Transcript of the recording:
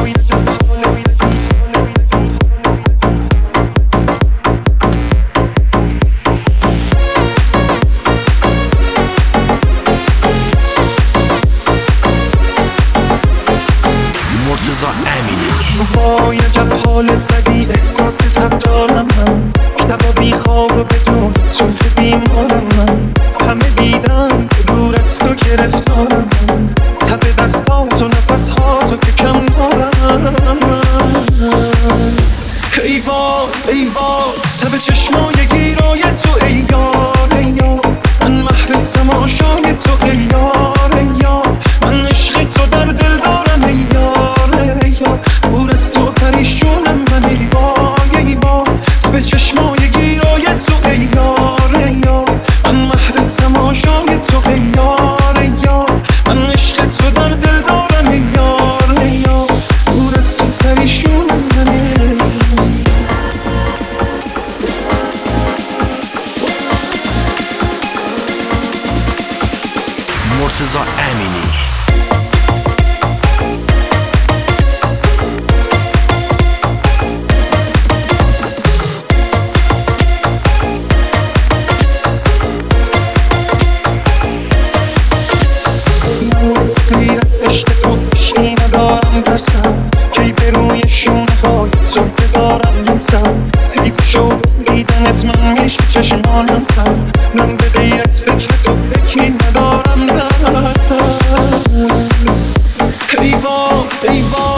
مرتضی امینی. وای عجب حال بدی احساس تب دارم من، شبا بی خواب و بدون تو بیمارم من، همه دیدن دور از تو گرفتارم من، تب دستات و نفس ها تو که کم دارم من. ای وای ای وای تب چشمای گیرای تو ای یار ای یار، من مهر تماشای تو ای یار ای یار، من عشق تو در دل دارم ای یار ای یار، دور از تو پریشونم من ای وای ای وای، تب چشمای گیرای تو ای یار ای یار، من مهر تماشای تو ای یار ای یار، من عشق تو در دل دارم ای یار ای یار، دور از تو پریشونم من ای مرتضی امینی. غیر از عشق تو هیچی ندارم ترسم، کی به روی شونه های تو بذارم نفسم، حیف شد دیدنت من میشه چشمانم خم، من به غیر از فکر تو فکری ندارم ترسم. ای وای ای وای